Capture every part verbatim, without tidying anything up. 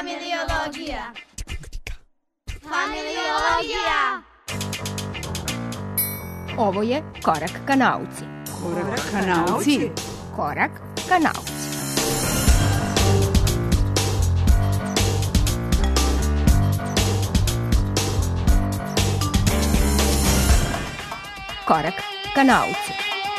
Familiologija. Familiologija. Ovo je Korak ka nauci. Korak ka nauci. Korak ka nauci. Korak ka nauci.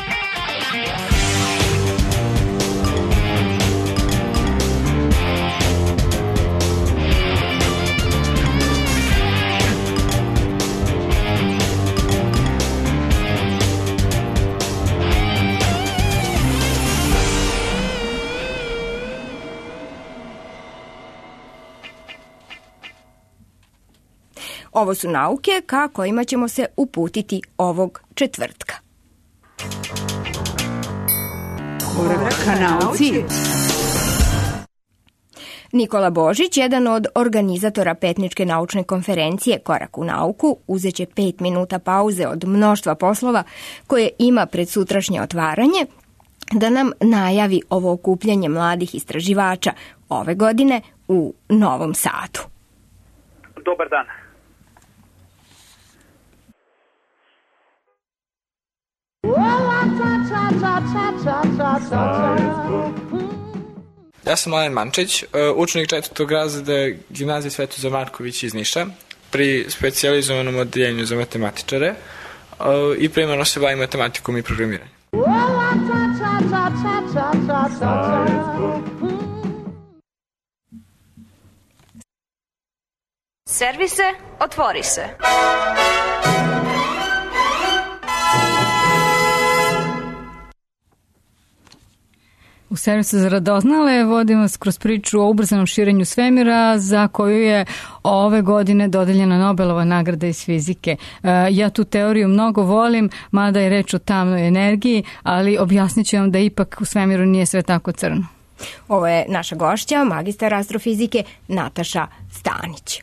Ovo su nauke ka kojima ćemo se uputiti ovog četvrtka. Korak ka nauci. Nikola Božić, jedan od organizatora petničke naučne konferencije Korak u nauku, uzeće pet minuta pauze od mnoštva poslova koje ima pred sutrašnje otvaranje, da nam najavi ovo okupljanje mladih istraživača ove godine u Novom Sadu. Dobar dan. Ja sam Mladen Mančić, učenik četvrtog razreda gimnazije Svetozar Marković iz Niša, pri specijalizovanom odeljenju za matematičare i primarno se bavim matematikom i programiranjem. Servise, otvori se. U servisu za radoznale vodimo vas kroz priču o ubrzanom širenju svemira za koju je ove godine dodeljena Nobelova nagrada iz fizike. Ja tu teoriju mnogo volim, mada je reč o tamnoj energiji, ali objasnit ću vam da ipak u svemiru nije sve tako crno. Ovo je naša gošća, magistar astrofizike Nataša Stanić.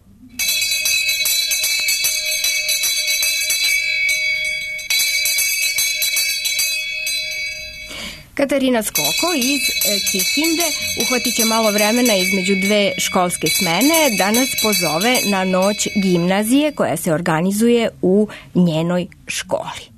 Katarina Skoko iz Kikinde uhvatit će malo vremena između dve školske smene da nas pozove na noć gimnazije koja se organizuje u njenoj školi.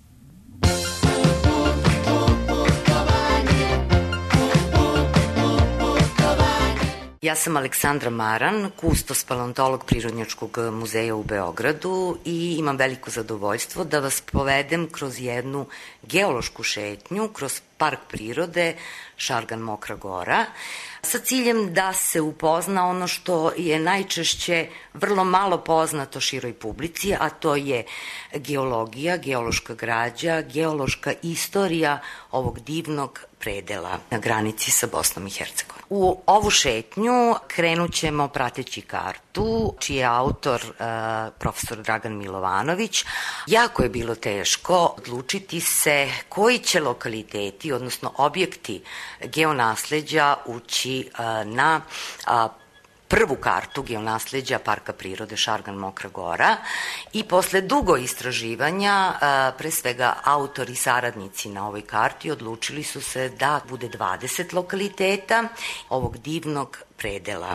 Ja sam Aleksandra Maran, kustos paleontolog Prirodnjačkog muzeja u Beogradu i imam veliko zadovoljstvo da vas povedem kroz jednu geološku šetnju, kroz park prirode Šargan Mokra Gora, sa ciljem da se upozna ono što je najčešće vrlo malo poznato široj publici, a to je geologija, geološka građa, geološka istorija ovog divnog predela na granici sa Bosnom i Hercegovinom. U ovu šetnju krenut ćemo prateći kartu, čiji je autor uh, profesor Dragan Milovanović. Jako je bilo teško odlučiti se koji će lokaliteti, odnosno objekti geonasleđa ući uh, na uh, prvu kartu geonasleđa Parka prirode Šargan Mokra Gora i posle dugo istraživanja, pre svega autori i saradnici na ovoj karti odlučili su se da bude dvadeset lokaliteta ovog divnog predela.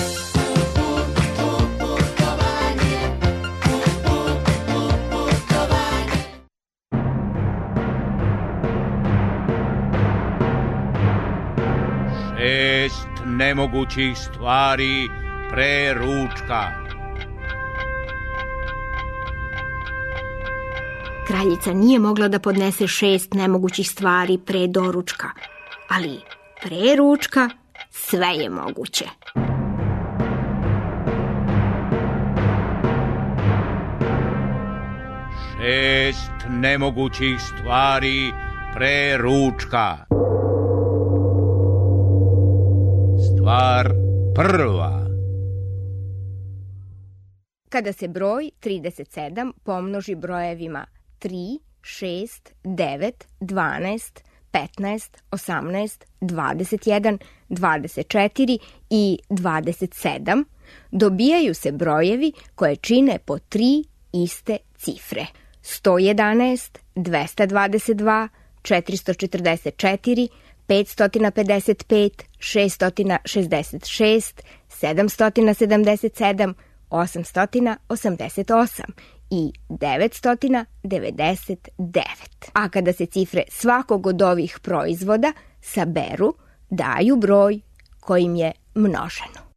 Šest nemogućih stvari pre ručka. Kraljica nije mogla da podnese šest nemogućih stvari pre doručka, ali pre ručka sve je moguće. Šest nemogućih stvari pre ručka. Stvar prva. Kada se broj trideset sedam pomnoži brojevima tri, šest, devet, dvanaest, petnaest, osamnaest, dvadeset jedan, dvadeset četiri i dvadeset sedam, dobijaju se brojevi koje čine po tri iste cifre. sto jedanaest, dvesta dvadeset dva, četiristo četrdeset četiri, petsto pedeset pet, šesto šezdeset šest, sedam sedamdeset sedam osam osamdeset osam i devet devedeset devet. A kada se cifre svakog od ovih proizvoda saberu, daju broj kojim je množeno.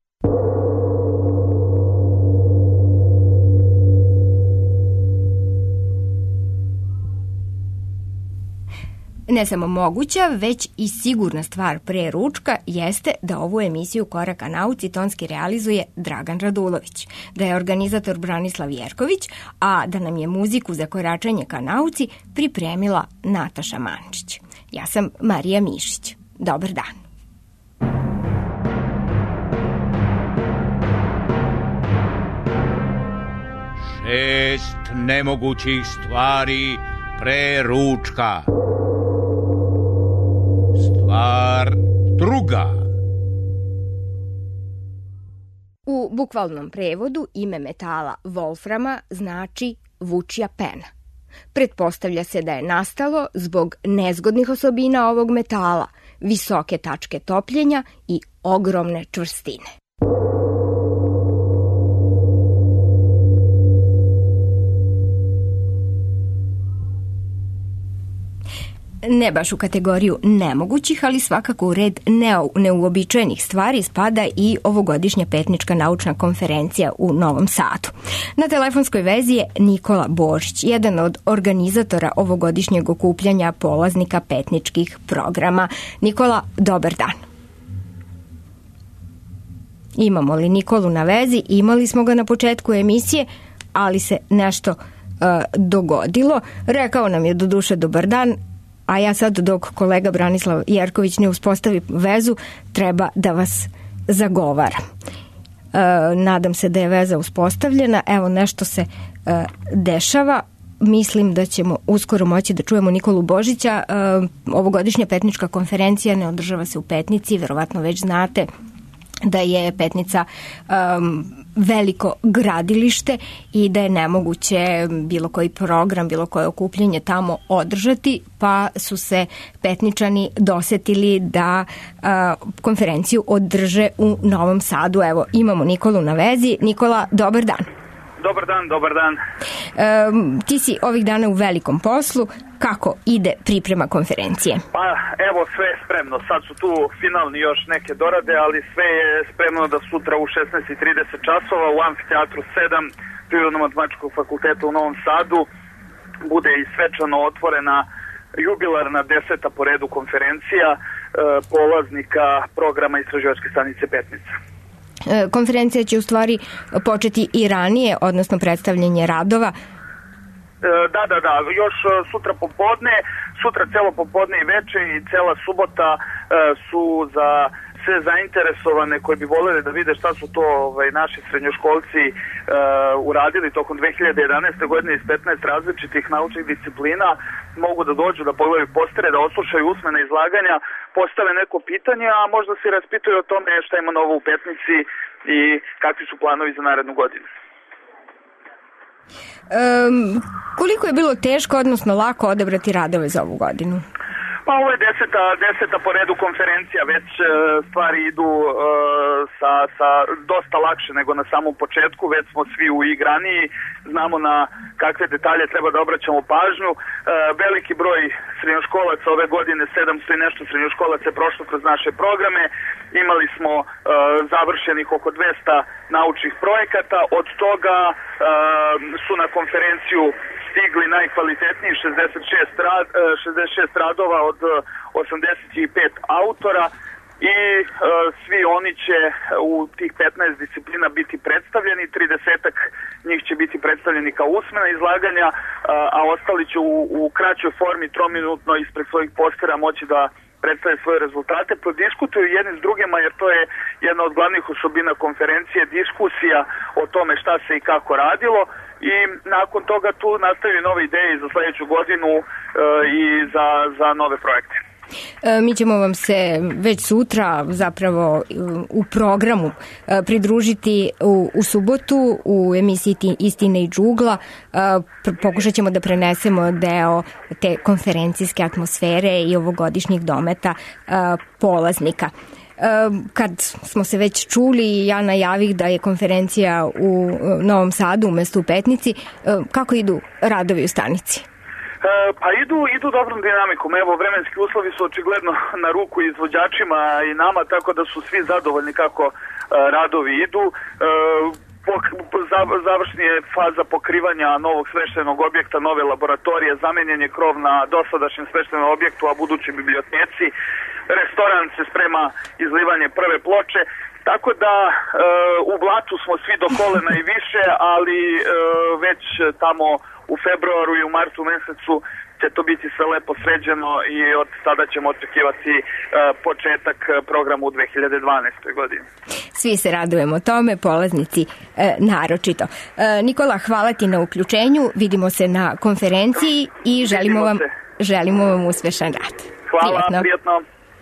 Ne samo moguća, već i sigurna stvar pre ručka jeste da ovu emisiju Koraka nauci tonski realizuje Dragan Radulović, da je organizator Branislav Jerković, a da nam je muziku za koračanje ka nauci pripremila Nataša Mančić. Ja sam Marija Mišić. Dobar dan. Šest nemogućih stvari pre ručka. Stvar druga. U bukvalnom prevodu ime metala wolframa znači vučja pena. Pretpostavlja se da je nastalo zbog nezgodnih osobina ovog metala, visoke tačke topljenja i ogromne čvrstine. Ne baš u kategoriju nemogućih, ali svakako u red neuobičajenih stvari spada i ovogodišnja Petnička naučna konferencija u Novom Sadu. Na telefonskoj vezi je Nikola Božić, jedan od organizatora ovogodišnjeg okupljanja polaznika petničkih programa. Nikola, dobar dan. Imamo li Nikolu na vezi? Imali smo ga na početku emisije, ali se nešto uh, dogodilo. Rekao nam je do duše dobar dan, a ja sad dok kolega Branislav Jerković ne uspostavi vezu, treba da vas zagovaram. E, nadam se da je veza uspostavljena. Evo, nešto se e, dešava. Mislim da ćemo uskoro moći da čujemo Nikolu Božića. E, ovogodišnja Petnička konferencija ne održava se u Petnici, verovatno već znate da je Petnica um, veliko gradilište i da je nemoguće bilo koji program, bilo koje okupljanje tamo održati, pa su se Petničani dosetili da uh, konferenciju održe u Novom Sadu. Evo, imamo Nikolu na vezi. Nikola, dobar dan. Dobar dan, dobar dan. Um, ti si ovih dana u velikom poslu. Kako ide priprema konferencije? Pa evo, sve je spremno. Sad su tu finalni još neke dorade, ali sve je spremno da sutra u šesnaest i trideset časova u Amfiteatru sedam Prirodno-matematičkog fakulteta u Novom Sadu bude i svečano otvorena jubilarna deseta po redu konferencija e, polaznika programa Istraživačke stanice Petnica. Konferencija će u stvari početi i ranije, odnosno predstavljanje radova. Da, da, da, još sutra popodne, sutra celo popodne i veče i cela subota su za sve zainteresovane koji bi voljeli da vide šta su to ovaj, naši srednjoškolci uh, uradili tokom dve hiljade jedanaeste. godine iz petnaest različitih naučnih disciplina. Mogu da dođu, da pogledaju postere, da oslušaju usmena izlaganja, postave neko pitanje, a možda se raspituju o tome šta ima novo u Petnici i kakvi su planovi za narednu godinu. Um, koliko je bilo teško, odnosno lako odabrati radove za ovu godinu? Pa ovo je deseta, deseta po redu konferencija, već e, stvari idu e, sa, sa dosta lakše nego na samom početku, već smo svi uigraniji, znamo na kakve detalje treba da obraćamo pažnju. E, veliki broj srednjoškolaca ove godine, sedamsto i nešto srednjoškolaca je prošlo kroz naše programe, imali smo e, završenih oko dvesta naučnih projekata, od toga e, su na konferenciju stigli najkvalitetniji šezdeset šest, rad, šezdeset šest radova od osamdeset pet autora i e, svi oni će u tih petnaest disciplina biti predstavljeni, tridesetak njih će biti predstavljeni kao usmena izlaganja, a, a ostali će u, u kraćoj formi trominutno ispred svojih postera moći da predstave svoje rezultate, prodiskutuju jedni s drugima, jer to je jedna od glavnih osobina konferencije, diskusija o tome šta se i kako radilo, i nakon toga tu nastaju nove ideje za sledeću godinu e, i za, za nove projekte. E, mi ćemo vam se već sutra zapravo u programu e, pridružiti u, u subotu u emisiji Istine i džugla. E, pokušat ćemo da prenesemo deo te konferencijske atmosfere i ovogodišnjih dometa e, polaznika. Kad smo se već čuli, ja najavih da je konferencija u Novom Sadu umesto u Petnici. Kako idu radovi u stanici? Pa idu, idu dobrom dinamikom. Evo, vremenski uslovi su očigledno na ruku izvođačima i nama, tako da su svi zadovoljni kako radovi idu. Završni je faza pokrivanja novog smeštajnog objekta, nove laboratorije, zamenjen je krov na dosadašnjem smeštajnom objektu, a budući biblioteci. Restoran se sprema izlivanje prve ploče. Tako da e, u blatu smo svi do kolena i više, ali e, već tamo u februaru i u martu mesecu će to biti sve lepo sređeno i od sada ćemo očekivati e, početak programa u dve hiljade dvanaestoj godini. Svi se radujemo tome, polaznici e, naročito. E, Nikola, hvala ti na uključenju, vidimo se na konferenciji i želimo vam, želimo vam uspešan rad. Hvala, prijatno. prijatno.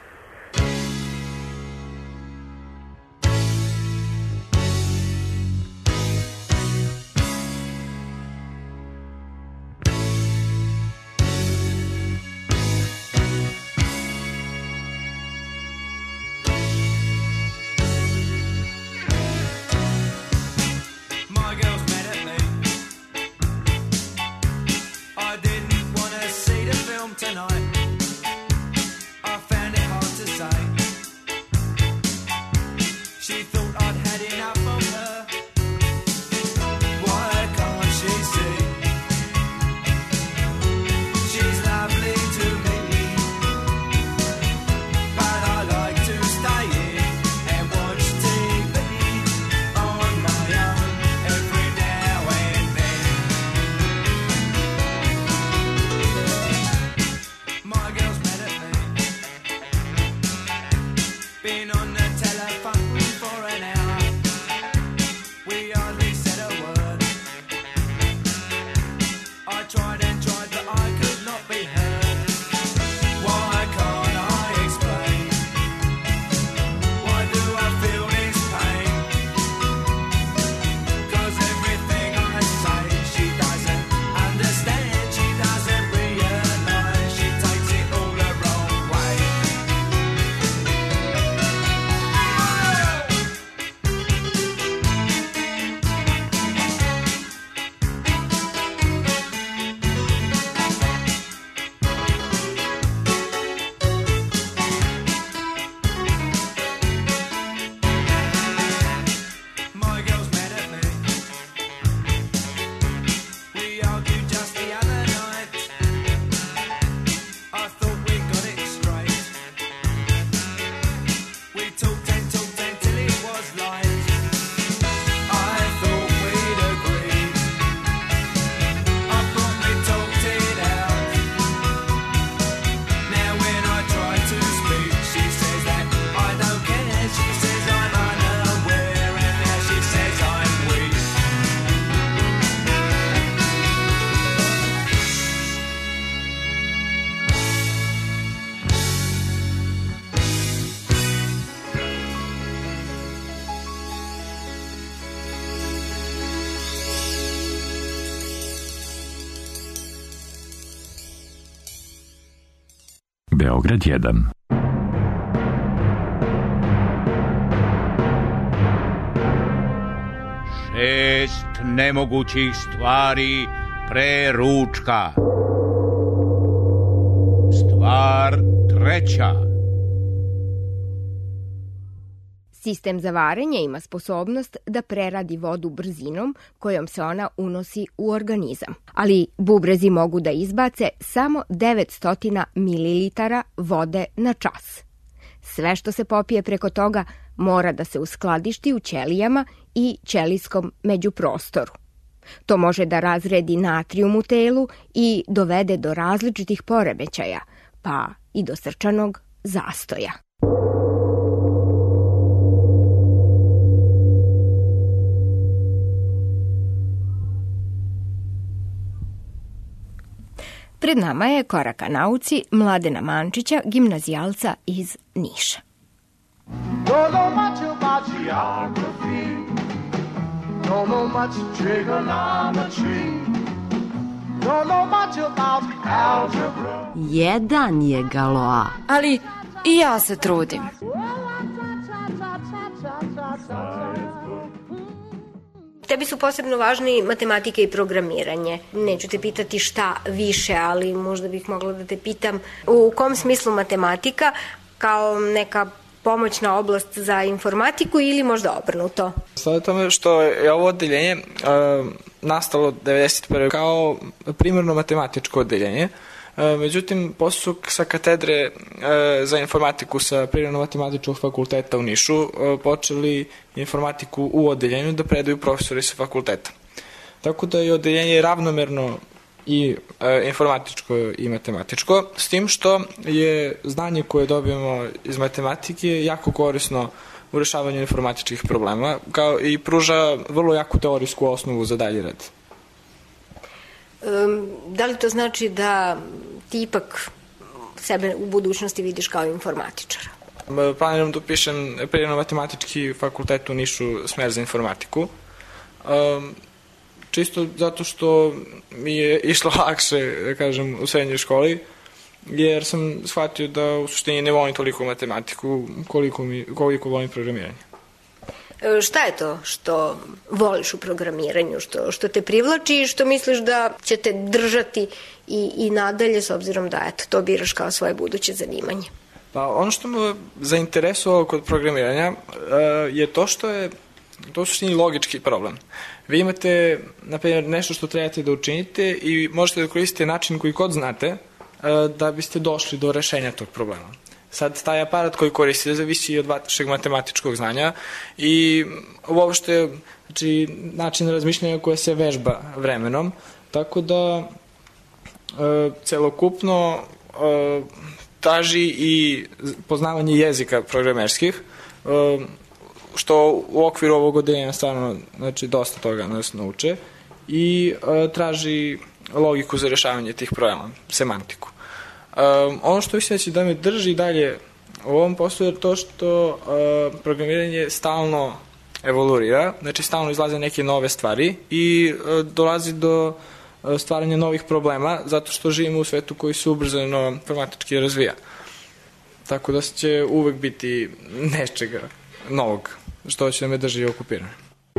Beograd jedan. Šest nemogućih stvari pre ručka. Stvar treća. Sistem za varenje ima sposobnost da preradi vodu brzinom kojom se ona unosi u organizam, ali bubrezi mogu da izbace samo devetsto mililitara vode na čas. Sve što se popije preko toga mora da se uskladišti u ćelijama i ćelijskom međuprostoru. To može da razredi natrijum u telu i dovede do različitih poremećaja, pa i do srčanog zastoja. Pred nama je Korak ka nauci Mladena Mančića, gimnazijalca iz Niša. Don't know much about geography. Don't know much trigonometry. Don't know much about algebra. Jedan je Galois. Ali i ja se trudim. Well, I Tebi su posebno važni matematika i programiranje. Neću te pitati šta više, ali možda bih mogla da te pitam u kom smislu matematika kao neka pomoćna oblast za informatiku ili možda obrnuto? Sada tome što je ovo odeljenje uh, nastalo devedeset prve kao primarno matematičko odeljenje. Međutim, posle su sa katedre za informatiku sa Prirodno-matematičkog fakulteta u Nišu počeli informatiku u odeljenju da predaju profesori sa fakulteta. Tako da je odeljenje ravnomerno i informatičko i matematičko, s tim što je znanje koje dobijemo iz matematike jako korisno u rešavanju informatičkih problema, kao i pruža vrlo jaku teorijsku osnovu za dalji rad. Um, da li to znači da ti ipak sebe u budućnosti vidiš kao informatičara? Planiram da upišem Prirodno-matematički fakultet u Nišu, smer za informatiku. Um, čisto zato što mi je išlo lakše, da kažem, u srednjoj školi, jer sam shvatio da u suštini ne volim toliko matematiku koliko, mi, koliko volim programiranje. Šta je to što voliš u programiranju, što, što te privlači i što misliš da će te držati i, i nadalje, s obzirom da eto, to biraš kao svoje buduće zanimanje? Pa ono što me zainteresovalo kod programiranja uh, je to što je to su suštini logički problem. Vi imate, na primjer, nešto što trebate da učinite i možete da koristite način koji kod znate uh, da biste došli do rešenja tog problema. Sad, taj aparat koji koristite zavisi i od vašeg matematičkog znanja i uopšte, znači, način razmišljanja koje se vežba vremenom, tako da e, celokupno e, traži i poznavanje jezika programerskih, e, što u okviru ovog odeljenja stvarno, znači, dosta toga nas nauče i e, traži logiku za rešavanje tih problema, semantiku. Um, ono što mislim da će da me drži dalje u ovom poslu je to što uh, programiranje stalno evoluira, znači stalno izlaze neke nove stvari i uh, dolazi do uh, stvaranja novih problema zato što živimo u svetu koji se ubrzano informatički razvija. Tako da će uvek biti nečega novog što će da me drži okupirano.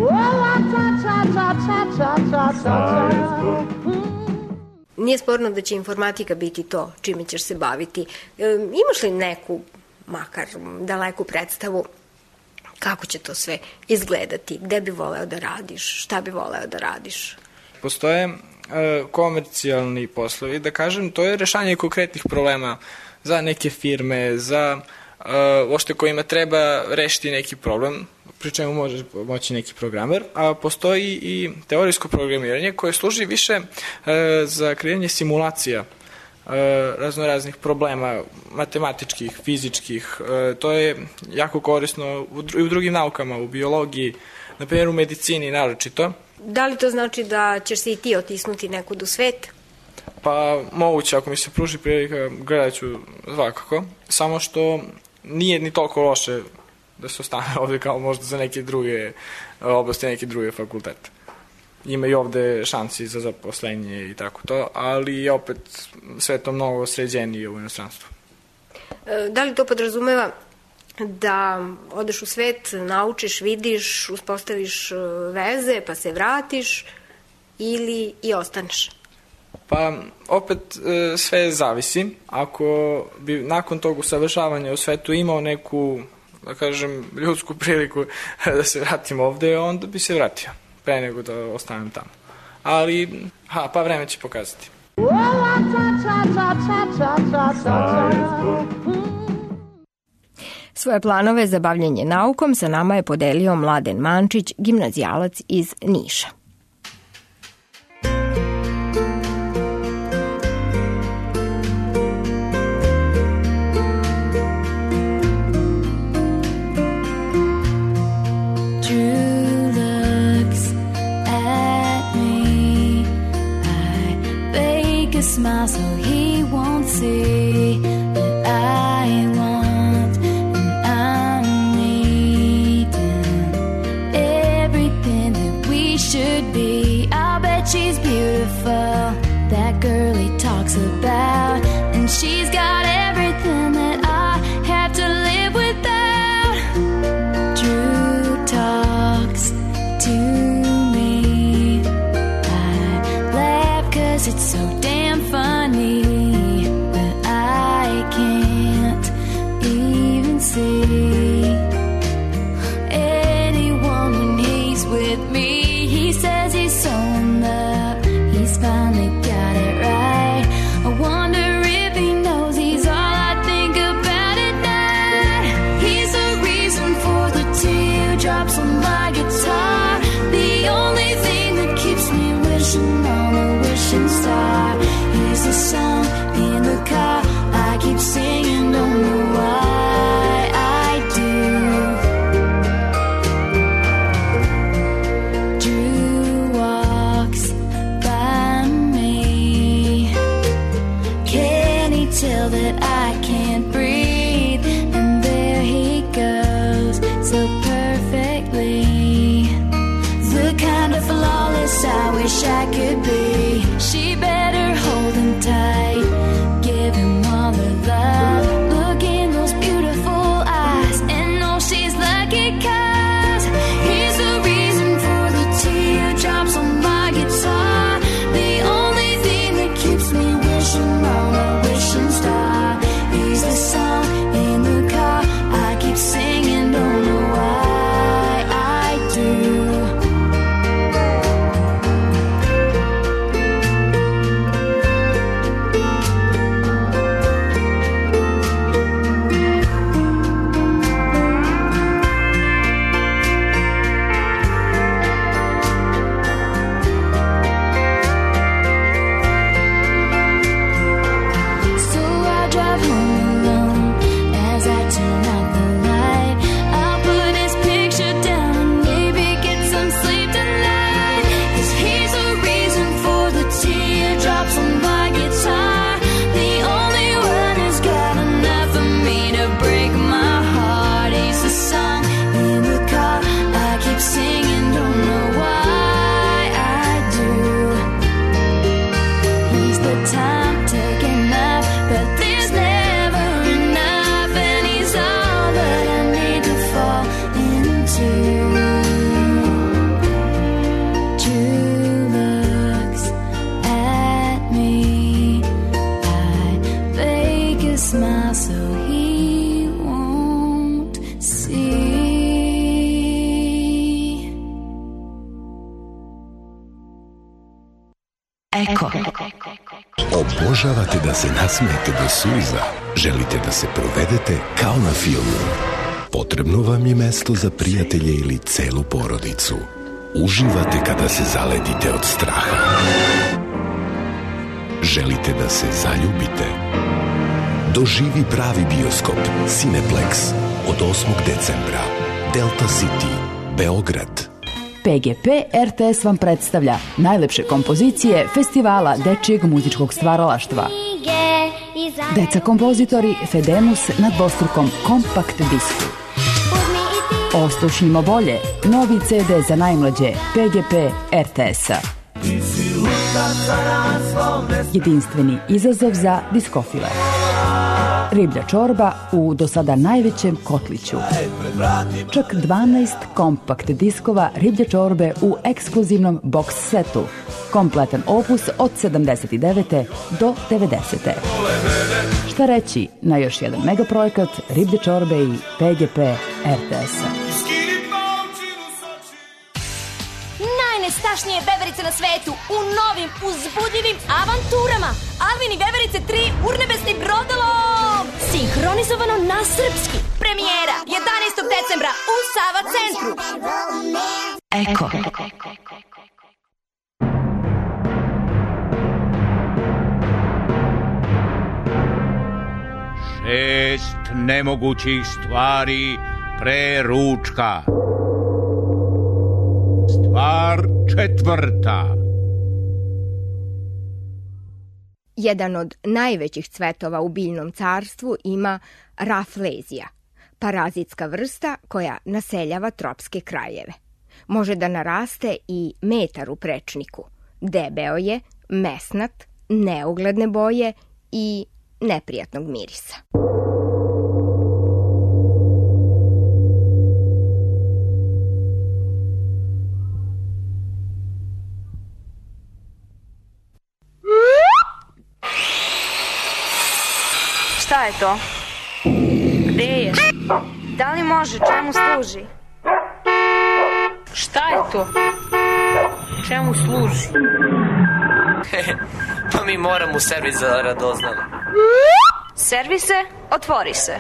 Nije sporno da će informatika biti to čime ćeš se baviti. E, imaš li neku, makar daleku predstavu, kako će to sve izgledati? Gde bi voleo da radiš? Šta bi voleo da radiš? Postoje e, komercijalni poslovi, da kažem, to je rešanje konkretnih problema za neke firme, za e, ošte kojima treba rešiti neki problem, pri čemu može moći neki programer, a postoji i teorijsko programiranje koje služi više e, za kreiranje simulacija e, raznoraznih problema, matematičkih, fizičkih. E, to je jako korisno u, i u drugim naukama, u biologiji, na primjer u medicini naročito. Da li to znači da ćeš se i ti otisnuti nekud u svet? Pa moguće, ako mi se pruži prilika, gledat ću svakako, samo što nije ni toliko loše da se ostane ovde kao možda za neke druge oblasti, neke druge fakultete. Ima i ovde šansi za zaposlenje i tako to, ali opet sve to mnogo sređenije u inostranstvu. Da li to podrazumeva da odeš u svet, naučiš, vidiš, uspostaviš veze, pa se vratiš ili i ostaneš? Pa, opet sve zavisi. Ako bi nakon tog usavršavanja u svetu imao neku, da kažem, ljudsku priliku da se vratim ovde, onda bi se vratio, pre nego da ostanem tamo. Ali, ha, pa vreme će pokazati. Svoje planove za bavljenje naukom sa nama je podelio Mladen Mančić, gimnazijalac iz Niša. Smile so he won't see that I want and I'm needing everything that we should be. I'll bet she's beautiful, that girl he talks about, and she's got everything that I have to live without. True. see anyone when he's with me. He says he's so in love, he's finally got it right. I wonder if he knows he's all I think about at night. He's the reason for the teardrops on my guitar, the only thing that keeps me wishing on a wishing star. He's the song in the car I keep singing, don't know why I do. Drew walks by me. Can he tell that I can't breathe? And there he goes so perfectly, the kind of flawless I wish I could be. She better hold him tight, give him all her love. Look in those beautiful eyes and know she's lucky, 'cause he's the reason for the teardrops on my guitar, the only thing that keeps me wishing on a wishing star. He's the song in the car I keep singing, don't know why I do. So I drive home alone as I turn out the light. I'll put his picture down and maybe get some sleep tonight, 'cause he's the reason for the teardrops on my guitar, the only one who's got enough for me to break my heart. He's the song in the car I keep singing, don't know why I do. He's the time taken up, but there's never enough, and he's all that I need to fall into. Drew looks at me, I fake a smile so he won't see. Eko. Obožavate da se nasmijete do suza? Želite da se provedete kao na filmu? Potrebno vam je mesto za prijatelje ili celu porodicu. Uživate kada se zaledite od straha. Želite da se zaljubite? Doživi pravi bioskop Cineplex od osmog decembra. Delta City, Beograd. P G P R T S vam predstavlja najlepše kompozicije Festivala dečijeg muzičkog stvaralaštva. Deca kompozitori Fedemus na dvostrukom kompakt disku. Oslušnimo bolje, novi C D za najmlađe P G P R T S-a. Jedinstveni izazov za diskofile. Riblja čorba u do sada najvećem kotliću. Čak dvanaest kompakt diskova Riblje čorbe u ekskluzivnom box setu. Kompletan opus od sedamdeset devete do devedesete Šta reći na još jedan megaprojekt Riblje čorbe i P G P R T S-a. Najnestašnije veverice na svetu u novim uzbudljivim avanturama. Alvin i veverice tri urnebesni brodolom. Sinhronizovano na srpski. Premijera jedanaestog decembra u Sava centru. Eko. Šest nemogućih stvari pre ručka. Stvar četvrta. Jedan od najvećih cvetova u biljnom carstvu ima raflezija, parazitska vrsta koja naseljava tropske krajeve. Može da naraste i metar u prečniku. Debeo je, mesnat, neugledne boje i neprijatnog mirisa. Šta je to? Gde je? Da li može? Čemu služi? Šta je to? Čemu služi? Pa mi moramo u servis za radoznale. Servise, otvori se.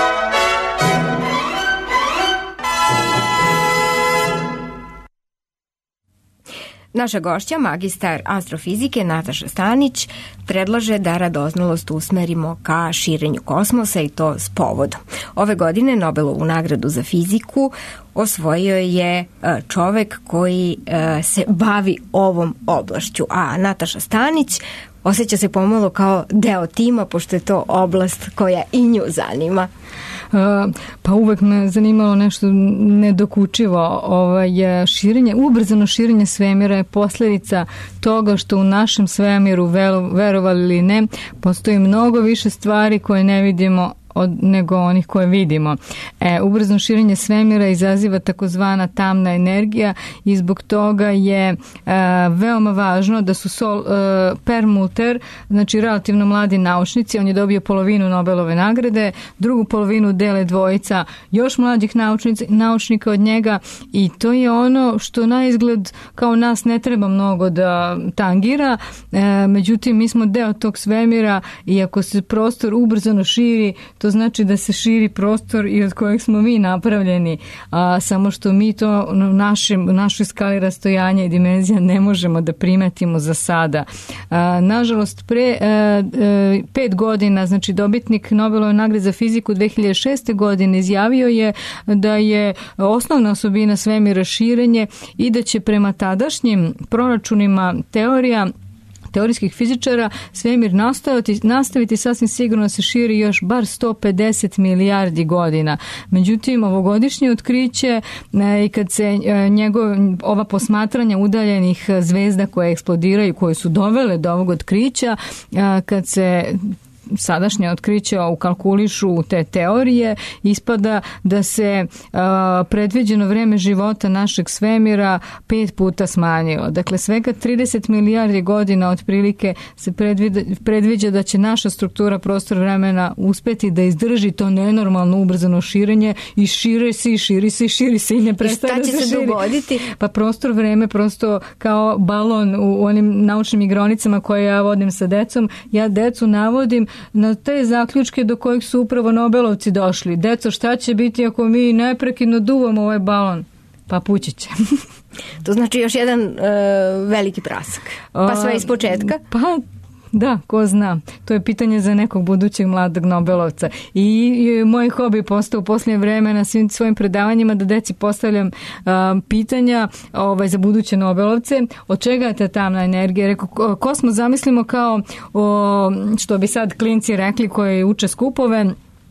Naša gošća, magistar astrofizike Nataša Stanić, predlaže da radoznalost usmerimo ka širenju kosmosa i to s povodom. Ove godine Nobelovu nagradu za fiziku osvojio je čovek koji se bavi ovom oblašću, a Nataša Stanić osjeća se pomalo kao deo tima, pošto je to oblast koja i nju zanima. Pa uvek me zanimalo nešto nedokučivo. Ovaj, širenje, ubrzano širenje svemira je posljedica toga što u našem svemiru, verovali ili ne, postoji mnogo više stvari koje ne vidimo od, nego onih koje vidimo. E, ubrzano širenje svemira izaziva takozvana tamna energija i zbog toga je e, veoma važno da su Sol, e, Perlmutter, znači relativno mladi naučnici, on je dobio polovinu Nobelove nagrade, drugu polovinu dele dvojica još mlađih naučnica, naučnika od njega i to je ono što na izgled kao nas ne treba mnogo da tangira, e, međutim mi smo deo tog svemira i ako se prostor ubrzano širi, to znači da se širi prostor i od kojeg smo mi napravljeni, a samo što mi to u našem, našoj skali rastojanja i dimenzija ne možemo da primetimo za sada. A, nažalost, pre a, a, pet godina, znači dobitnik Nobelove nagrade za fiziku dve hiljade šeste. godine izjavio je da je osnovna osobina svemira širenje i da će prema tadašnjim proračunima teorija teorijskih fizičara svemir nastaviti, nastaviti sasvim sigurno da se širi još bar sto pedeset milijardi godina. Međutim, ovogodišnje otkriće e, i kad se e, njegov, ova posmatranja udaljenih zvezda koje eksplodiraju, koje su dovele do ovog otkrića, e, kad se sadašnje otkriće ukalkulišu te teorije, ispada da se uh, predviđeno vreme života našeg svemira pet puta smanjilo. Dakle, svega trideset milijardi godina otprilike se predviđa, predviđa da će naša struktura prostor vremena uspeti da izdrži to nenormalno ubrzano širenje i širi se i širi se i širi se i ne prestaje da se širi. I šta će se dogoditi? Pa prostor vreme prosto kao balon u onim naučnim igronicama koje ja vodim sa decom. Ja decu navodim na te zaključke do kojih su upravo Nobelovci došli. Deco, šta će biti ako mi neprekidno duvamo ovaj balon? Pa pući će. To znači još jedan uh, veliki prasak. Pa sve iz početka? Pa da, ko zna. To je pitanje za nekog budućeg mladog Nobelovca. I, i moj hobi postao u posljednje vreme na svim svojim predavanjima da deci postavljam um, pitanja ovaj, za buduće Nobelovce. Od čega je ta tamna energija? Rekao, kosmos zamislimo kao, o, što bi sad klinci rekli koji uče skupove,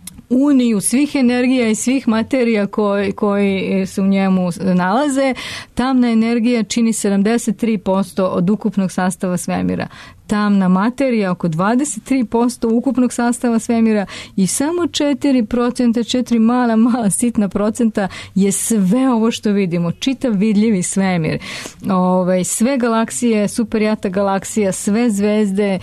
uniju svih energija i svih materija koji, koji se u njemu nalaze. Tamna energija čini sedamdeset tri posto od ukupnog sastava svemira. Tamna materija oko dvadeset tri posto ukupnog sastava svemira i samo četiri procenta, četiri mala, mala sitna procenta je sve ovo što vidimo, čitav vidljivi svemir. Ove, sve galaksije, superjata galaksija, sve zvezde,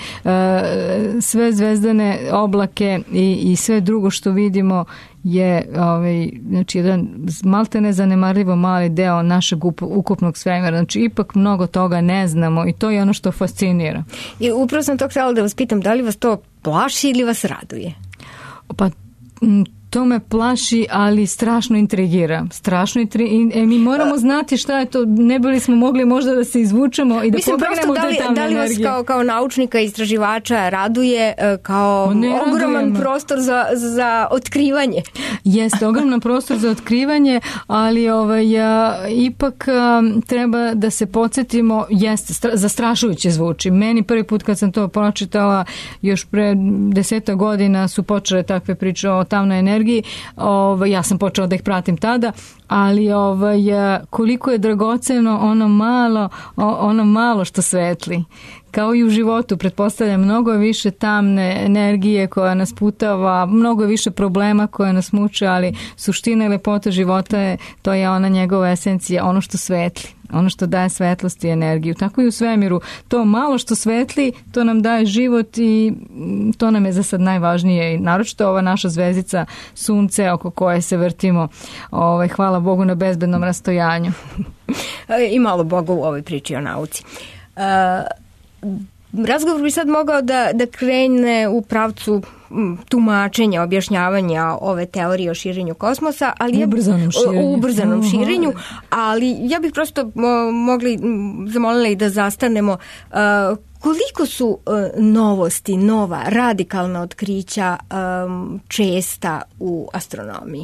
sve zvezdane oblake i, i sve drugo što vidimo je ovaj, znači, jedan maltene zanemarljivo mali deo našeg ukupnog svemira. Znači, ipak mnogo toga ne znamo i to je ono što fascinira. I upravo sam to htjela da vas pitam, da li vas to plaši ili vas raduje? Pa to me plaši, ali strašno intrigira. Strašno intrigira. E, mi moramo znati šta je to, ne bili smo mogli možda da se izvučemo i da Mislim, pobegnemo da li, te tamne da li vas energije. kao, kao naučnika, istraživača raduje kao ogroman radujem. prostor za, za otkrivanje? Jeste, ogroman prostor za otkrivanje, ali ovaj, a, ipak a, treba da se podsjetimo, jeste, stra, zastrašujuće zvuči. Meni prvi put kad sam to pročitala, još pre deseta godina su počele takve priče o tamnoj energiji. Ovaj, ja sam počela da ih pratim tada, ali ovaj, koliko je dragoceno ono malo, ono malo što svetli. kao i u životu, pretpostavljam, mnogo je više tamne energije koja nas putava, mnogo je više problema koja nas muče, ali suština i lepota života je, to je ona njegova esencija, ono što svetli, ono što daje svetlost i energiju. Tako i u svemiru. To malo što svetli, to nam daje život i to nam je za sad najvažnije. I naročito ova naša zvezdica sunce oko koje se vrtimo. Ovaj, hvala Bogu na bezbednom rastojanju. I malo Boga u ovoj priči o nauci. Uh, razgovor bi sad mogao da, da krene u pravcu tumačenja, objašnjavanja ove teorije o širenju kosmosa, ali u ubrzanom širenju. U ubrzanom širenju, ali ja bih prosto mogli, zamolila i da zastanemo uh, koliko su uh, novosti, nova, radikalna otkrića um, česta u astronomiji?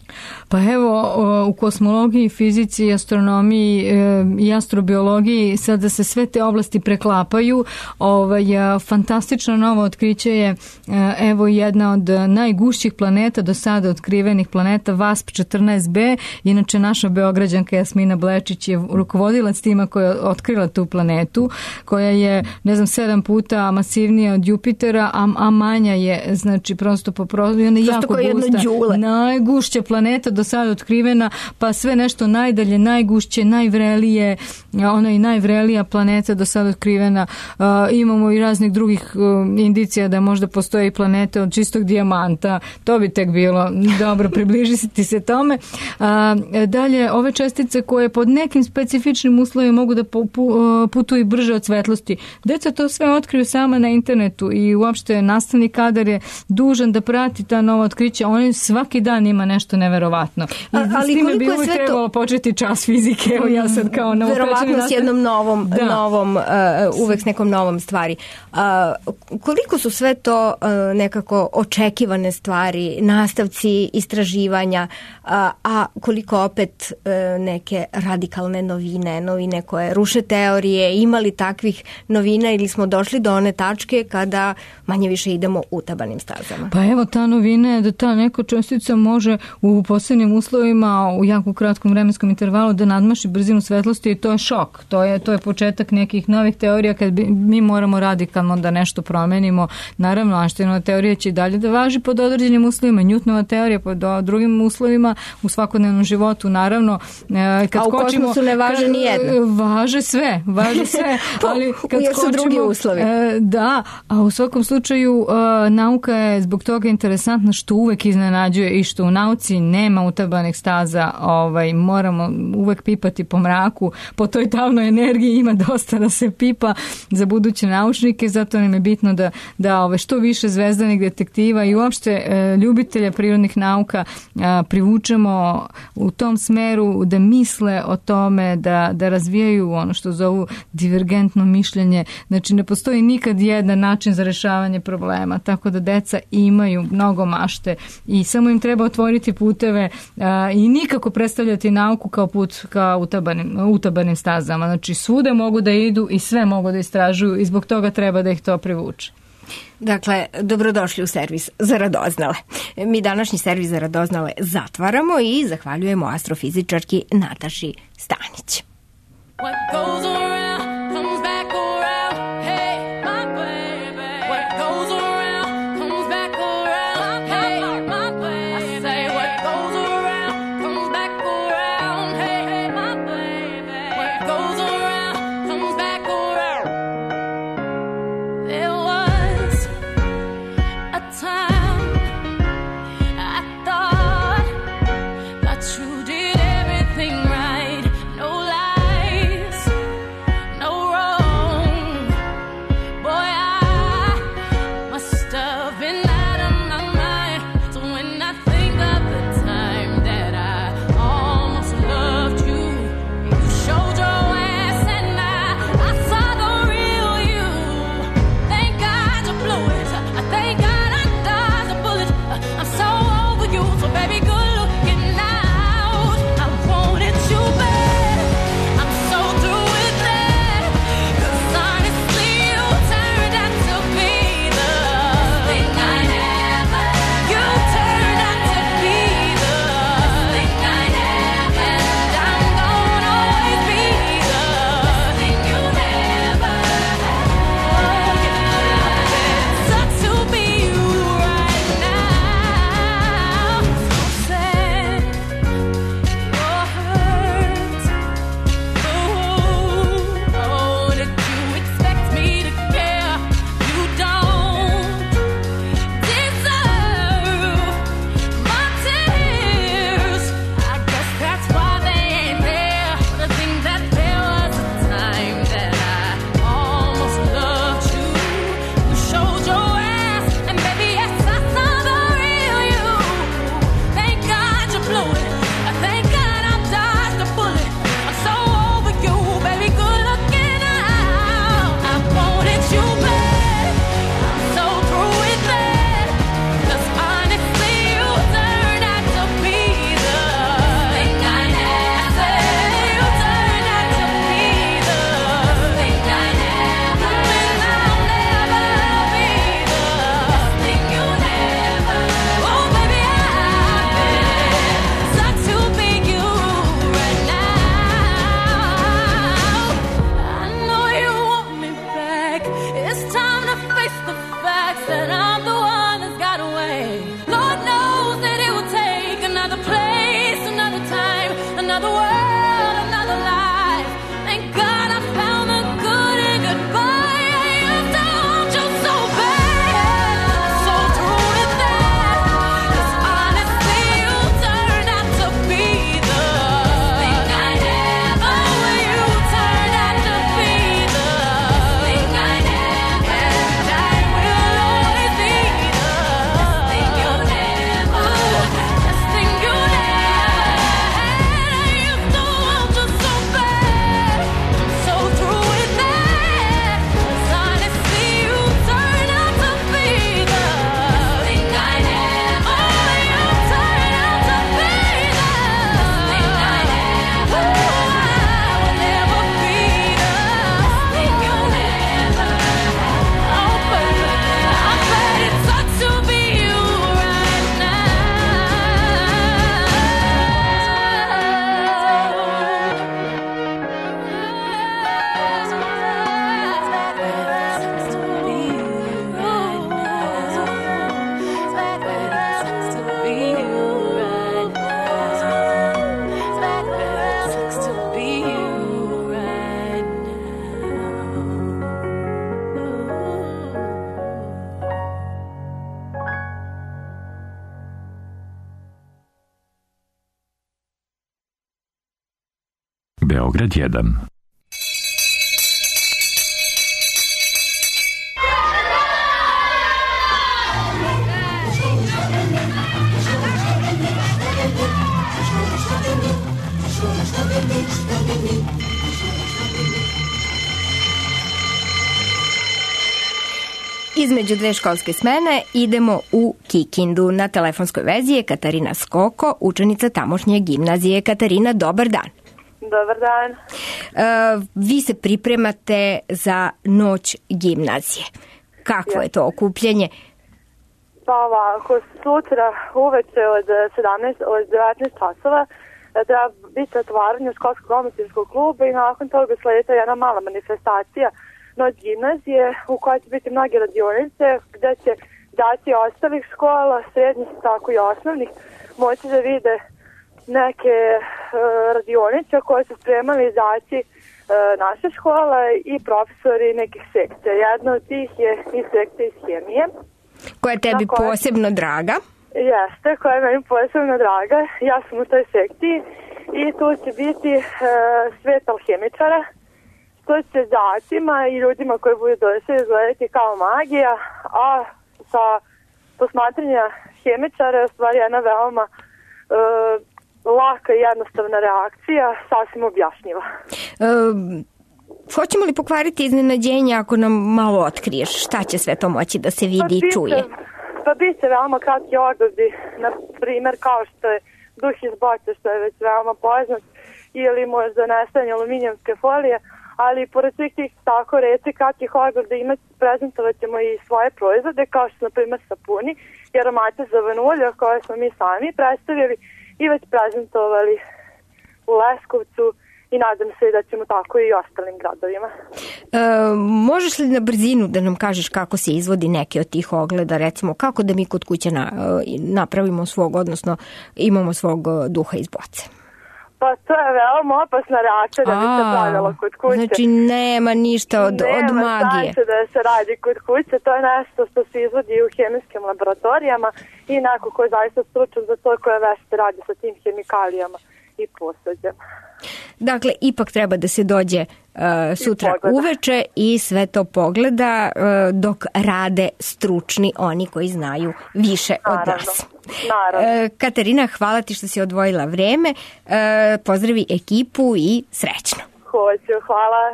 Pa evo, u kosmologiji, fizici, astronomiji i astrobiologiji sada se sve te oblasti preklapaju. Ovaj, fantastično novo otkriće je evo jedna od najgušćih planeta do sada otkrivenih planeta, V A S P četrnaest b. Inače, naša Beograđanka Jasmina Blečić je rukovodilac tima koja je otkrila tu planetu, koja je, ne znam, sedam puta masivnija od Jupitera, a, a manja je, znači, prosto po prostoru, ona je jako gusta. Najgušća planeta do sada otkrivena, pa sve nešto najdalje, najgušće, najvrelije, ona i najvrelija planeta do sada otkrivena. Uh, imamo i raznih drugih uh, indicija da možda postoje i planete od čistog dijamanta. To bi tek bilo dobro približiti se tome. Uh, dalje, ove čestice koje pod nekim specifičnim uslovima mogu da pu, pu, putuju brže od svetlosti. Deca to sve otkriju sama na internetu i uopšte nastavni kadar je dužan da prati ta nova otkrića. On svaki dan ima nešto neverovatno. I A, ali s time bi uvijek trebalo to... početi čas fizike. Evo ja sad kao verovatno s jednom novom, novom uh, uvek s nekom novom stvari. Uh, koliko su sve to uh, nekako očekivane stvari, nastavci istraživanja, uh, a koliko opet uh, neke radikalne novine, novine koje ruše teorije, imali takvih novina ili smo došli do one tačke kada manje više idemo utabanim stazama? Pa evo, ta novina je da ta neka čestica može u posebnim uslovima u jako kratkom vremenskom intervalu da nadmaši brzinu svetlosti i to je šok. To je, to je početak nekih novih teorija kad bi, mi moramo radikalno da nešto promenimo. Naravno, Einsteinova teorija će i dalje da važi pod određenim uslovima, Newtonova teorija pod drugim uslovima u svakodnevnom životu. Naravno, kad a u skočimo, kosmosu ne važe ni jedno. Važe sve, važe sve. Ali kad jer su drugi uslovi. Da, a u svakom slučaju nauka je zbog toga interesantna što uvek iznenađuje i što u nauci nema utabanih staza, ovaj, moramo uvek pipati po mraku, po toj tamnoj energiji ima dosta da se pipa za buduće naučnike, zato nam je bitno da, da ovaj, što više zvezdanih detektiva i uopšte e, ljubitelja prirodnih nauka a, privučemo u tom smeru da misle o tome, da, da razvijaju ono što zovu divergentno mišljenje. Znači, ne postoji nikad jedan način za rešavanje problema, tako da deca imaju mnogo mašte i samo im treba otvoriti puteve a, i nikako predstavljati nauku kao put ka utabanim, utabanim stazama. Znači, svude mogu da idu i sve mogu da istražuju i zbog toga treba da ih to privuče. Dakle, dobrodošli u servis za radoznale. Mi današnji servis za radoznale zatvaramo i zahvaljujemo astrofizičarki Nataši Stanić. What goes around comes back around. Hey, my baby. What goes around comes back around. Hey, my baby. I say what goes around comes back around. Hey, my baby. What goes around comes back around. There was a time I thought that you did everything right. No lies. another world, another life. Thank God I found the good in goodbye. I used to want you so bad, so through with that. 'Cause honestly, you turned out to be the thing I never. Oh, you turned out to be the thing I never. And I will always be the thing you never. This thing you never had. I used to want you so bad, so through with that. 'Cause honestly, you turned out to be the thing I never. Oh, you turned out to be the thing I never. I will never be the thing you never. Oh, but I bet it sucks to be you right Beograd jedan. Između dve školske smene idemo u Kikindu. Na telefonskoj vezi je Katarina Skoko, učenica tamošnje gimnazije. Katarina, dobar dan. Dobar dan. Uh, vi se pripremate za noć gimnazije. Kakvo je to okupljanje? Pa ovako, sutra uveče od sedamnaest, od devetnaest časova treba biti otvaranje školskog omladinskog kluba i nakon toga sledita jedna mala manifestacija noć gimnazije u kojoj će biti mnoge radionice gde će dati ostalih škola, srednjih tako i osnovnih, moći da vide neke uh, radionice koje su spremali izaći uh, naše škola i profesori nekih sekcija. Jedna od tih je i sekcija iz hemije. Koja je tebi koje... posebno draga? Jeste, koja je meni posebno draga. Ja sam u toj sekciji i tu će biti uh, svet alhemičara, što će đacima i ljudima koji budu došli izgledati kao magija, a sa posmatranja hemičara je u stvari jedna veoma uh, laka i jednostavna reakcija, sasvim objašnjiva. E, hoćemo li pokvariti iznenađenje ako nam malo otkriješ šta će sve to moći da se vidi pa i čuje? Pa bit će veoma kratki ogledi, na primer kao što je duh iz boce, što je već veoma poznat, ili možda nestajanje aluminijumske folije, ali pored svih tih tako reći kratkih ogleda imati, prezentovat ćemo i svoje proizvode, kao što na primer sapuni i aromatizovano ulje koje smo mi sami predstavili i već prezentovali u Leskovcu i nadam se da ćemo tako i ostalim gradovima. E, možeš li na brzinu da nam kažeš kako se izvodi neke od tih ogleda, recimo kako da mi kod kuće na, napravimo svog, odnosno imamo svog duha iz boce? Pa to je veoma opasna reakcija da bi se pravila kod kuće. Znači nema ništa od, nema od magije. Nema da se radi kod kuće, to je nešto što se izvodi u hemijskim laboratorijama i neko ko je zaista stručan za to koje vešte radi sa tim hemikalijama i posuđama. Dakle, ipak treba da se dođe uh, sutra uveče i sve to pogleda uh, dok rade stručni oni koji znaju više naravno, od nas. Naravno. Uh, Katarina, hvala ti što si odvojila vreme. Uh, pozdravi ekipu i srećno. Hoću, hvala.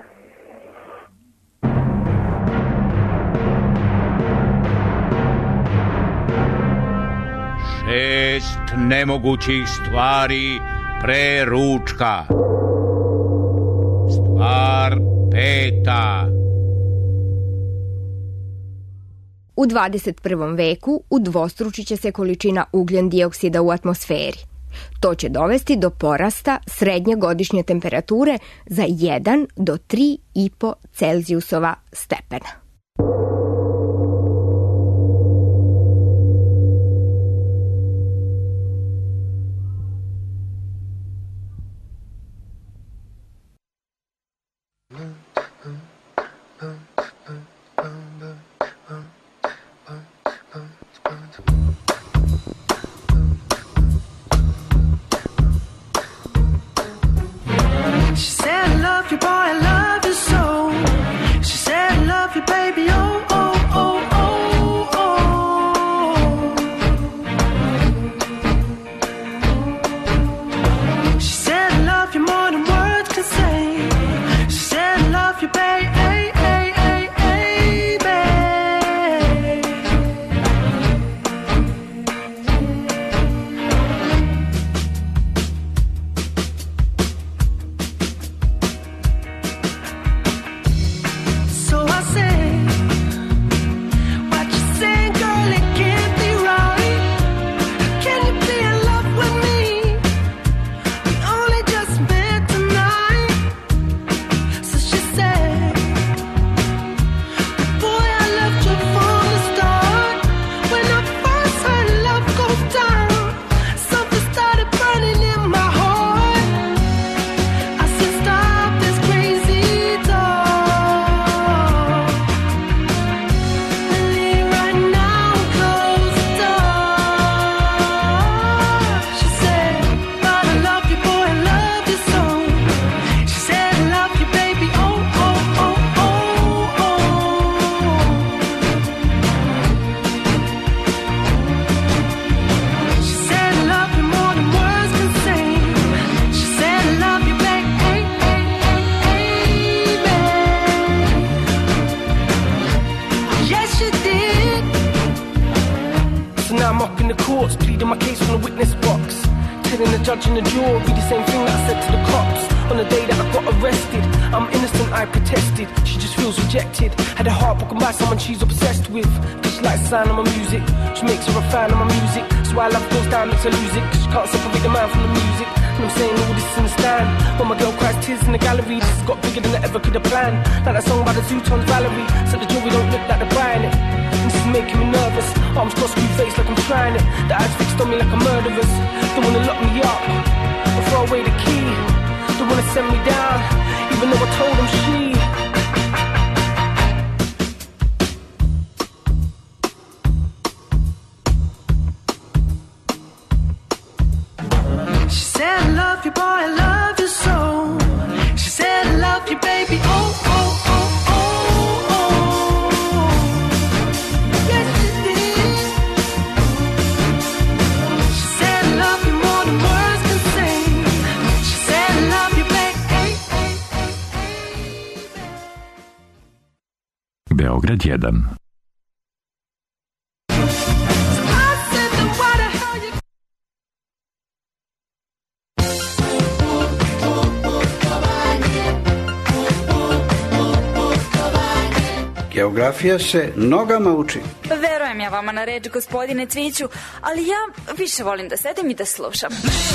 Šest nemogućih stvari pre ručka. Stvar peta. U dvadeset prvom veku udvostručit će se količina ugljen dioksida u atmosferi. To će dovesti do porasta srednje godišnje temperature za jedan do tri i po Celzijusova stepena. love you, boy, I love you so. She said, I love you, baby, oh, oh, oh, oh, oh. She said, I love you more than words can say. She said, I love you, baby. Judge in the jury, the same thing that I said to the cops on the day that I got arrested. I'm innocent, I protested. She just feels rejected. Had her heart broken by someone she's obsessed with. Cause she likes the sound of my music. She makes her a fan of my music. So why love goes down, makes her lose it. Cause she can't separate the man from the music. And I'm saying all this in the stand. When my girl cries tears in the gallery, this has got bigger than I ever could have planned. Like that song by the Zootons, Valerie. Said the jury don't look like they're buying it. And this is making me nervous. Arms crossed, screw face like I'm trying it. The eyes fixed on me like a murderer's. They wanna lock me up or throw away the key. They wanna send me down, even though I told them she. She said, I love you, boy, I love you so. She said, I love you, baby, oh, oh, oh, oh, oh. Yes, she did. She said, I love you more than words can say. She said, I love you, baby. Beograd jedan. Geografija se nogama uči. Verujem ja vama na reč, gospodine Cviću, ali ja više volim da sedim i da slušam.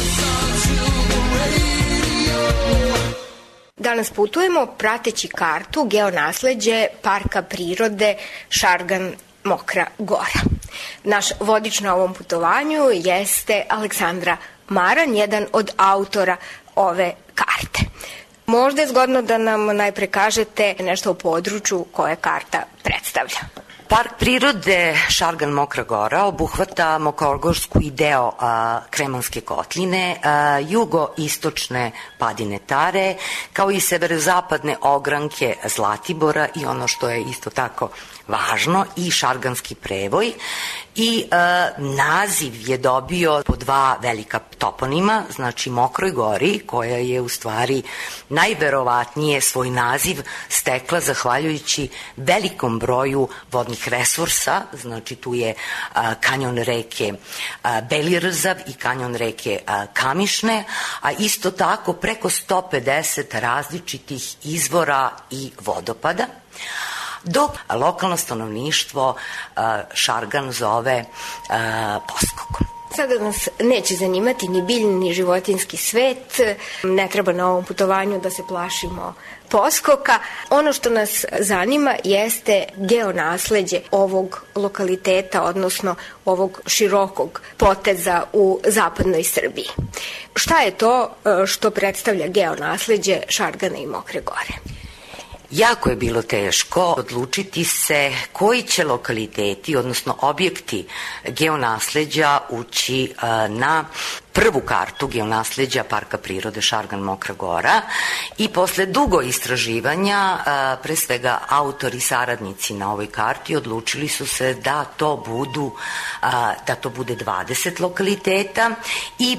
Danas putujemo prateći kartu geonasleđe Parka prirode Šargan Mokra Gora. Naš vodič na ovom putovanju jeste Aleksandra Maran, jedan od autora ove karte. Možda je zgodno da nam najpre kažete nešto o području koje karta predstavlja. Park prirode Šargan Mokra Gora obuhvata Mokrogorsku i deo a, Kremanske kotline, a, jugoistočne padine Tare, kao i severozapadne ogranke Zlatibora i ono što je isto tako važno, i Šarganski prevoj. I e, naziv je dobio po dva velika toponima, znači Mokroj Gori, koja je u stvari najverovatnije svoj naziv stekla zahvaljujući velikom broju vodnih resursa, znači tu je a, kanjon reke a, Beli Rzav i kanjon reke a, Kamišne, a isto tako preko sto pedeset različitih izvora i vodopada, dok lokalno stanovništvo Šargan zove poskokom. Sada nas neće zanimati ni biljni ni životinjski svet, ne treba na ovom putovanju da se plašimo poskoka. Ono što nas zanima jeste geonasleđe ovog lokaliteta, odnosno ovog širokog poteza u zapadnoj Srbiji. Šta je to što predstavlja geonasleđe Šargana i Mokre Gore? Jako je bilo teško odlučiti se koji će lokaliteti, odnosno objekti geonasleđa ući na prvu kartu geonasleđa Parka prirode Šargan Mokra Gora i posle dugo istraživanja, pre svega autori saradnici na ovoj karti odlučili su se da to budu, da to bude dvadeset lokaliteta i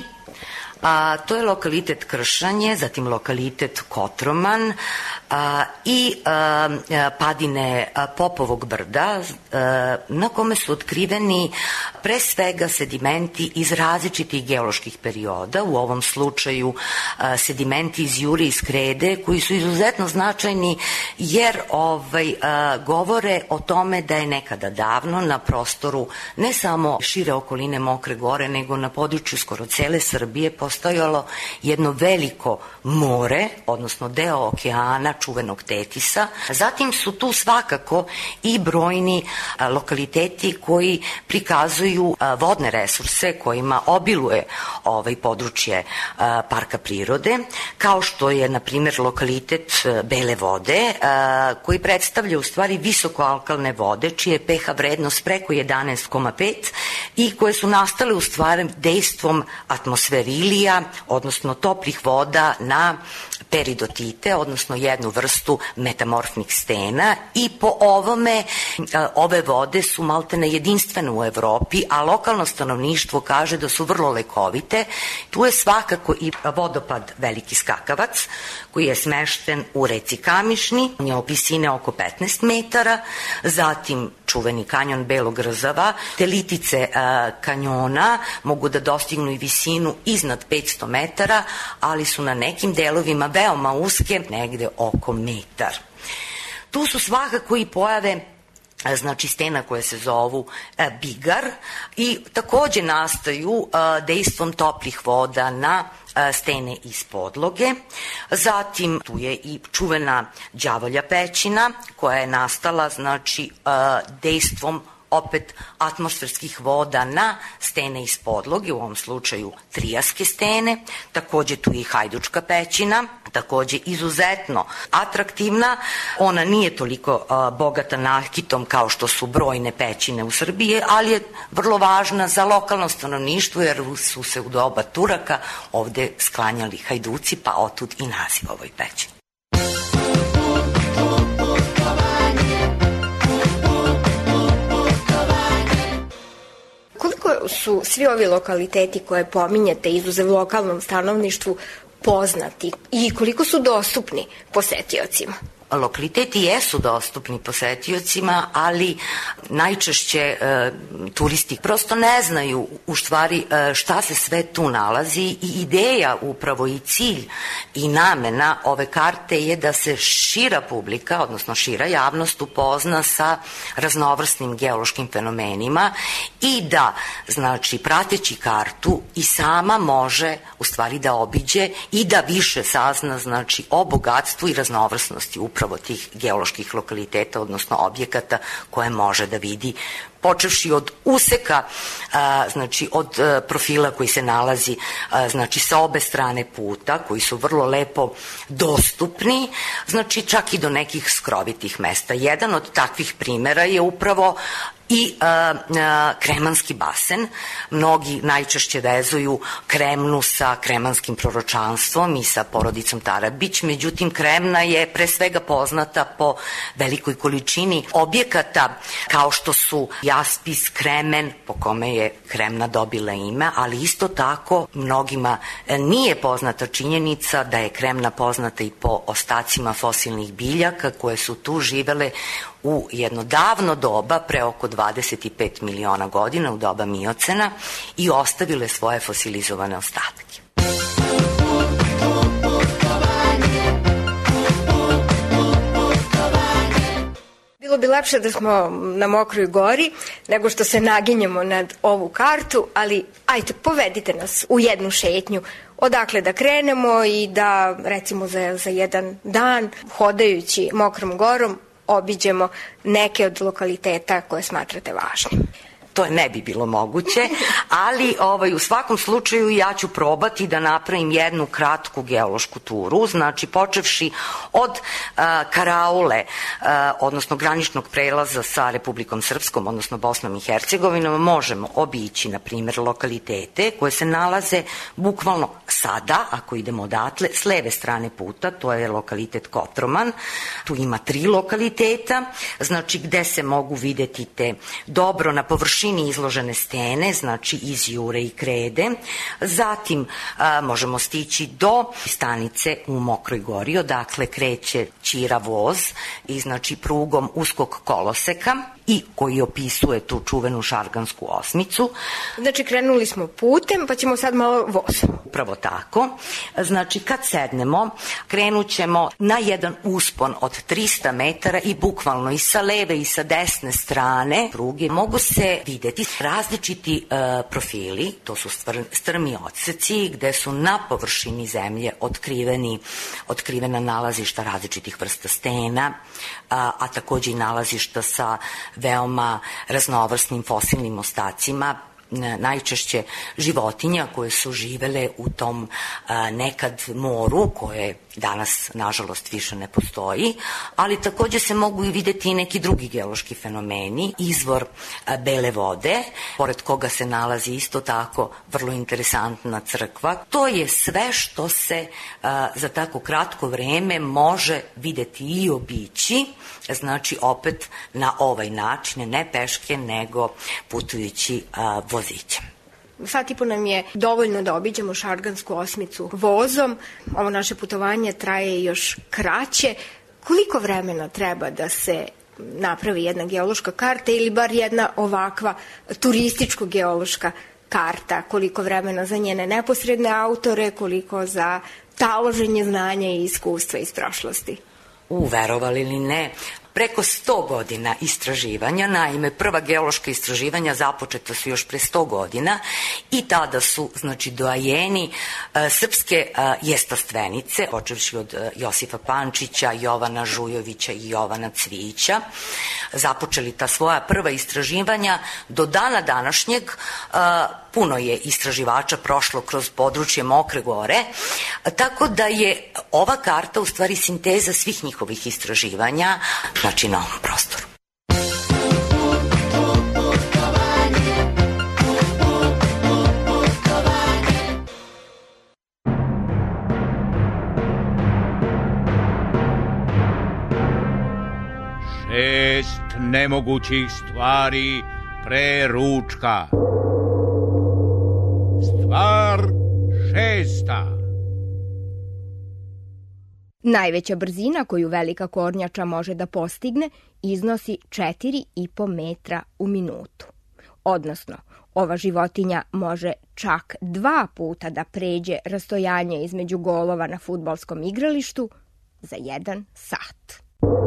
A, to je lokalitet Kršanje, zatim lokalitet Kotroman a, i a, padine a, Popovog brda a, na kome su otkriveni pre svega sedimenti iz različitih geoloških perioda, u ovom slučaju a, sedimenti iz Jure i Skrede koji su izuzetno značajni jer ovaj, a, govore o tome da je nekada davno na prostoru ne samo šire okoline Mokre Gore nego na području skoro cele Srbije postojalo jedno veliko more, odnosno deo okeana, čuvenog Tetisa. Zatim su tu svakako i brojni a, lokaliteti koji prikazuju a, vodne resurse kojima obiluje ovaj područje a, parka prirode, kao što je, na primjer, lokalitet a, Bele vode, a, koji predstavlja u stvari visokoalkalne vode, čije je pH vrednost preko jedanaest zarez pet i koje su nastale u stvari dejstvom atmosferilija, odnosno toplih voda na peridotite, odnosno jednu vrstu metamorfnih stena i po ovome ove vode su maltene jedinstvene u Evropi, a lokalno stanovništvo kaže da su vrlo lekovite. Tu je svakako i vodopad Veliki Skakavac koji je smešten u reci Kamišni, on je visine oko petnaest metara, zatim čuveni kanjon Belog Rzava, te litice a, kanjona mogu da dostignu i visinu iznad petsto metara, ali su na nekim delovima veoma uske, negde oko metar. Tu su svakako i pojave znači stena koje se zovu e, Bigar i takođe nastaju e, dejstvom toplih voda na e, stene iz podloge. Zatim tu je i čuvena Đavolja pećina koja je nastala znači e, dejstvom opet atmosferskih voda na stene iz podloge, u ovom slučaju trijaske stene, takođe tu je i Hajdučka pećina, takođe izuzetno atraktivna, ona nije toliko a, bogata nakitom kao što su brojne pećine u Srbiji, ali je vrlo važna za lokalno stanovništvo jer su se u doba Turaka ovde sklanjali Hajduci, pa otud i naziv ovoj pećini. Koliko su svi ovi lokaliteti koje pominjete izuzev lokalnom stanovništvu poznati i koliko su dostupni posetiocima? Lokaliteti jesu dostupni posetiocima, ali najčešće e, turisti prosto ne znaju u stvari e, šta se sve tu nalazi i ideja upravo i cilj i namena ove karte je da se šira publika, odnosno šira javnost upozna sa raznovrsnim geološkim fenomenima i da, znači, prateći kartu i sama može u stvari da obiđe i da više sazna, znači, o bogatstvu i raznovrsnosti upravo tih geoloških lokaliteta, odnosno objekata koje može da vidi, počevši od useka, a, znači od a, profila koji se nalazi a, znači sa obe strane puta, koji su vrlo lepo dostupni, znači čak i do nekih skrovitih mesta. Jedan od takvih primera je upravo i a, a, Kremanski basen. Mnogi najčešće vezuju Kremnu sa kremanskim proročanstvom i sa porodicom Tarabić, međutim Kremna je pre svega poznata po velikoj količini objekata kao što su jaspis, kremen, po kome je Kremna dobila ime, ali isto tako mnogima nije poznata činjenica da je Kremna poznata i po ostacima fosilnih biljaka koje su tu živele u jedno davno doba, pre oko dvadeset pet miliona godina, u doba Miocena, i ostavile svoje fosilizovane ostatke. Bilo bi lepše da smo na Mokroj Gori nego što se naginjemo nad ovu kartu, ali ajte, povedite nas u jednu šetnju. Odakle da krenemo i da, recimo, za, za jedan dan, hodajući Mokrom Gorom, obiđemo neke od lokaliteta koje smatrate važnim. to ne bi bilo moguće, ali ovaj, u svakom slučaju ja ću probati da napravim jednu kratku geološku turu, znači počevši od a, Karaule, a, odnosno graničnog prelaza sa Republikom Srpskom, odnosno Bosnom i Hercegovinom, možemo obići, na primjer, lokalitete koje se nalaze bukvalno sada, ako idemo odatle, s leve strane puta, to je lokalitet Kotroman, tu ima tri lokaliteta, znači gde se mogu videti te dobro na površini izložene stene, znači iz Jure i Krede. Zatim a, možemo stići do stanice u Mokroj Gori, odakle kreće Ćira voz i znači prugom uskog koloseka i koji opisuje tu čuvenu Šargansku osmicu. Znači krenuli smo putem, pa ćemo sad malo vozom. Upravo tako. Znači kad sednemo, krenut ćemo na jedan uspon od trista metara i bukvalno i sa leve i sa desne strane pruge mogu se videti različiti e, profili, to su stvar, strmi odseci gde su na površini zemlje otkriveni, otkrivena nalazišta različitih vrsta stena, a, a takođe i nalazišta sa veoma raznovrsnim fosilnim ostacima, najčešće životinja koje su živele u tom a, nekad moru koje danas nažalost više ne postoji, ali takođe se mogu i videti i neki drugi geološki fenomeni, izvor a, bele vode, pored koga se nalazi isto tako vrlo interesantna crkva. To je sve što se a, za tako kratko vreme može videti i obići, znači opet na ovaj način, ne peške nego putujući a, vozićem. Sat i po nam je dovoljno da obiđemo Šargansku osmicu vozom. Ovo naše putovanje traje još kraće. Koliko vremena treba da se napravi jedna geološka karta ili bar jedna ovakva turističko-geološka karta? Koliko vremena za njene neposredne autore, koliko za taloženje znanja i iskustva iz prošlosti? U, verovali ili ne, preko sto godina istraživanja, naime prva geološka istraživanja započeta su još pre sto godina i tada su, znači, doajeni e, srpske e, jestastvenice, počevši od e, Josifa Pančića, Jovana Žujovića i Jovana Cvića, započeli ta svoja prva istraživanja. Do dana današnjeg e, puno je istraživača prošlo kroz područje Mokre Gore, tako da je ova karta u stvari sinteza svih njihovih istraživanja, znači na ovom prostoru. Šest nemogućih stvari pre ručka. Stvar šesta. Najveća brzina koju velika kornjača može da postigne iznosi četiri i po metra u minutu. Odnosno, ova životinja može čak dva puta da pređe rastojanje između golova na fudbalskom igralištu za jedan sat.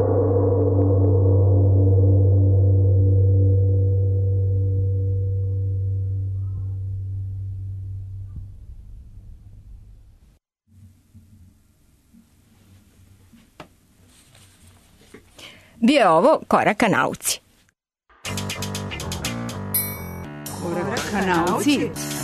Bio je ovo Korak ka nauci. Korak ka nauci.